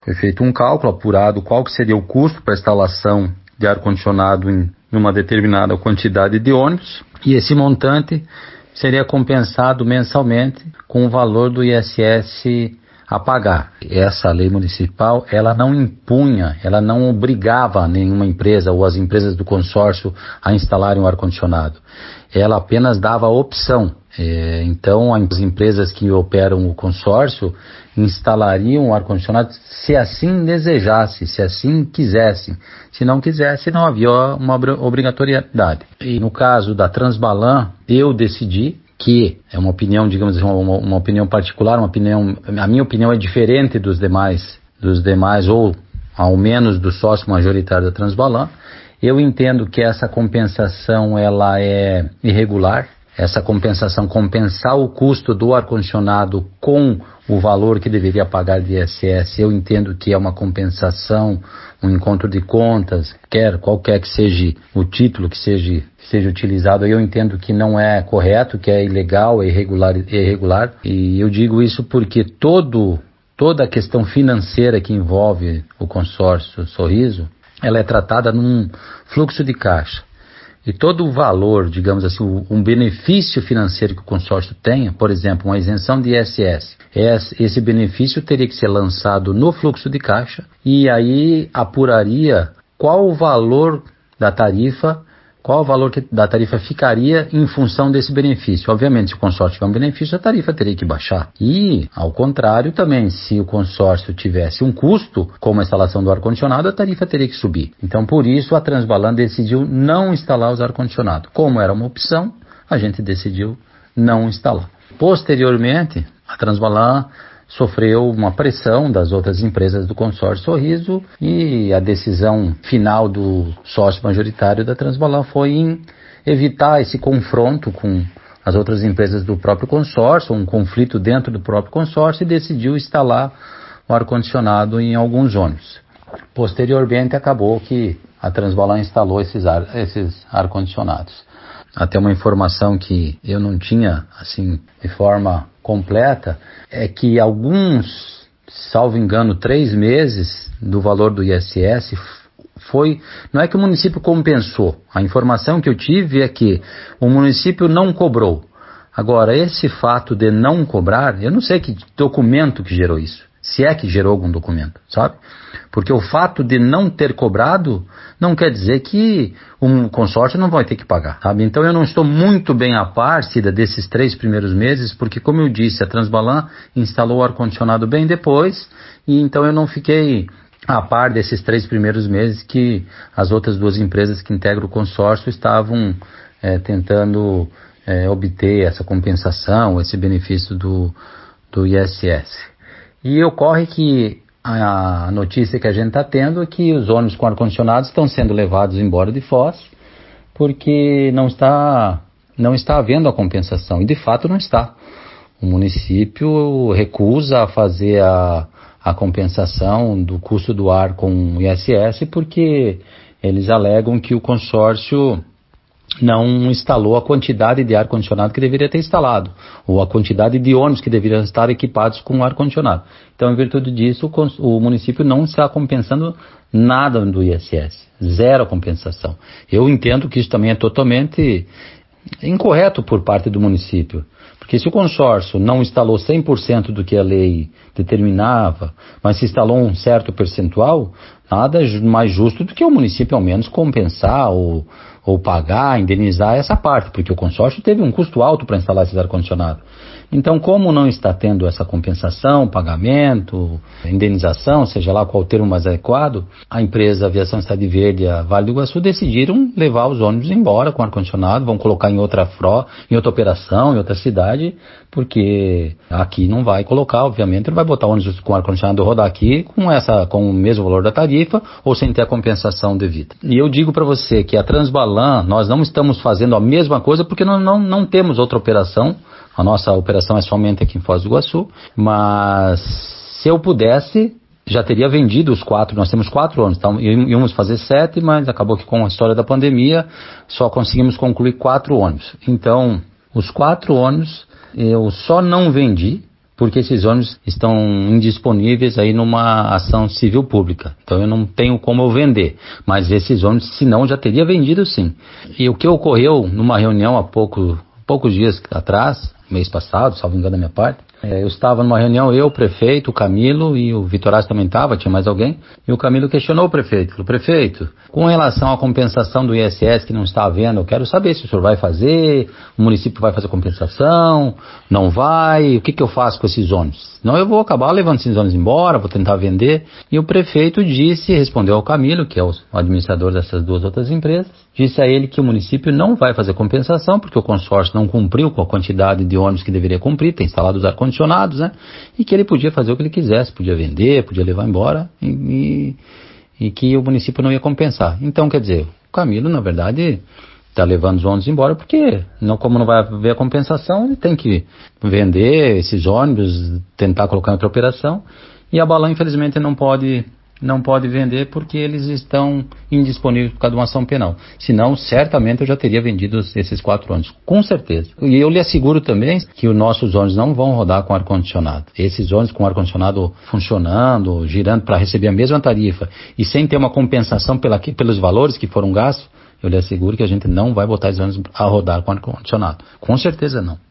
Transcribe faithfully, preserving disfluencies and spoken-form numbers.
Foi feito um cálculo, apurado qual que seria o custo para a instalação de ar-condicionado em uma determinada quantidade de ônibus, e esse montante seria compensado mensalmente com o valor do I S S a pagar. Essa lei municipal, ela não impunha, ela não obrigava nenhuma empresa ou as empresas do consórcio a instalarem o ar-condicionado. Ela apenas dava a opção. É, então, as empresas que operam o consórcio instalariam o ar-condicionado se assim desejasse, se assim quisessem. Se não quisesse, não havia uma obrigatoriedade. E no caso da Transbalan, eu decidi que é uma opinião, digamos assim, uma, uma opinião particular, uma opinião, a minha opinião é diferente dos demais, dos demais ou ao menos do sócio majoritário da Transbalan. Eu entendo que essa compensação ela é irregular. Essa compensação, compensar o custo do ar-condicionado com o valor que deveria pagar de I S S, eu entendo que é uma compensação, um encontro de contas, quer, qualquer que seja o título que seja, que seja utilizado, eu entendo que não é correto, que é ilegal, é irregular, é irregular. E eu digo isso porque todo, toda a questão financeira que envolve o consórcio Sorriso, ela é tratada num fluxo de caixa. E todo o valor, digamos assim, um benefício financeiro que o consórcio tenha, por exemplo, uma isenção de I S S, esse benefício teria que ser lançado no fluxo de caixa e aí apuraria qual o valor da tarifa, qual o valor que, da tarifa ficaria em função desse benefício. Obviamente, se o consórcio tiver um benefício, a tarifa teria que baixar. E, ao contrário também, se o consórcio tivesse um custo, como a instalação do ar-condicionado, a tarifa teria que subir. Então, por isso, a Transbalan decidiu não instalar os ar-condicionados. Como era uma opção, a gente decidiu não instalar. Posteriormente, a Transbalan sofreu uma pressão das outras empresas do consórcio Sorriso e a decisão final do sócio majoritário da Transbalan foi em evitar esse confronto com as outras empresas do próprio consórcio, um conflito dentro do próprio consórcio, e decidiu instalar o ar-condicionado em alguns ônibus. Posteriormente acabou que a Transbalan instalou esses, ar, esses ar-condicionados. Até uma informação que eu não tinha, assim, de forma completa, é que alguns, salvo engano, três meses do valor do I S S foi, não é que o município compensou, a informação que eu tive é que o município não cobrou. Agora, esse fato de não cobrar, eu não sei que documento que gerou isso, se é que gerou algum documento, sabe? Porque o fato de não ter cobrado não quer dizer que um consórcio não vai ter que pagar, sabe? Então eu não estou muito bem a par, Cida, desses três primeiros meses, porque como eu disse, a Transbalan instalou o ar-condicionado bem depois, e então eu não fiquei a par desses três primeiros meses que as outras duas empresas que integram o consórcio estavam é, tentando é, obter essa compensação, esse benefício do, do I S S. E ocorre que a notícia que a gente está tendo é que os ônibus com ar-condicionado estão sendo levados embora de Foz porque não está, não está havendo a compensação. E de fato não está. O município recusa a fazer a, a compensação do custo do ar com I S S porque eles alegam que o consórcio não instalou a quantidade de ar-condicionado que deveria ter instalado, ou a quantidade de ônibus que deveriam estar equipados com ar-condicionado. Então, em virtude disso, o, o município não está compensando nada do I S S, zero compensação. Eu entendo que isso também é totalmente incorreto por parte do município, porque se o consórcio não instalou cem por cento do que a lei determinava, mas se instalou um certo percentual, nada mais justo do que o município ao menos compensar ou, ou pagar, indenizar essa parte, porque o consórcio teve um custo alto para instalar esse ar-condicionado. Então, como não está tendo essa compensação, pagamento, indenização, seja lá qual o termo mais adequado, a empresa Aviação Cidade Verde e a Vale do Iguaçu decidiram levar os ônibus embora com ar-condicionado, vão colocar em outra fro, em outra operação, em outra cidade, porque aqui não vai colocar, obviamente, não vai botar ônibus com ar-condicionado rodar aqui com, essa, com o mesmo valor da tarifa ou sem ter a compensação devida. E eu digo para você que a Transbalan, nós não estamos fazendo a mesma coisa porque nós não, não temos outra operação. A nossa operação é somente aqui em Foz do Iguaçu, mas se eu pudesse, já teria vendido os quatro, nós temos quatro ônibus, então íamos fazer sete, mas acabou que com a história da pandemia só conseguimos concluir quatro ônibus. Então, os quatro ônibus eu só não vendi porque esses ônibus estão indisponíveis aí numa ação civil pública. Então eu não tenho como eu vender, mas esses ônibus, senão, eu já teria vendido sim. E o que ocorreu numa reunião há pouco, poucos dias atrás, mês passado, salvo engano da minha parte, é, eu estava numa reunião, eu, o prefeito, o Camilo e o Vitorazzi também estava, tinha mais alguém, e o Camilo questionou o prefeito, falou, prefeito, com relação à compensação do I S S que não está havendo, eu quero saber se o senhor vai fazer, o município vai fazer compensação, não vai, o que, que eu faço com esses ônibus? Não, eu vou acabar levando esses ônibus embora, vou tentar vender. E o prefeito disse, respondeu ao Camilo, que é o administrador dessas duas outras empresas, disse a ele que o município não vai fazer compensação, porque o consórcio não cumpriu com a quantidade de ônibus que deveria cumprir, tem instalado os ar-condicionados, né? E que ele podia fazer o que ele quisesse, podia vender, podia levar embora, e, e, e que o município não ia compensar. Então, quer dizer, o Camilo, na verdade, está levando os ônibus embora, porque não, como não vai haver a compensação, ele tem que vender esses ônibus, tentar colocar em outra operação, e a Balan, infelizmente, não pode, não pode vender porque eles estão indisponíveis por causa de uma ação penal. Senão, certamente, eu já teria vendido esses quatro ônibus, com certeza. E eu lhe asseguro também que os nossos ônibus não vão rodar com ar-condicionado. Esses ônibus com ar-condicionado funcionando, girando para receber a mesma tarifa, e sem ter uma compensação pela, pelos valores que foram gastos, eu lhe asseguro que a gente não vai botar esses ônibus a rodar com ar-condicionado. Com certeza não.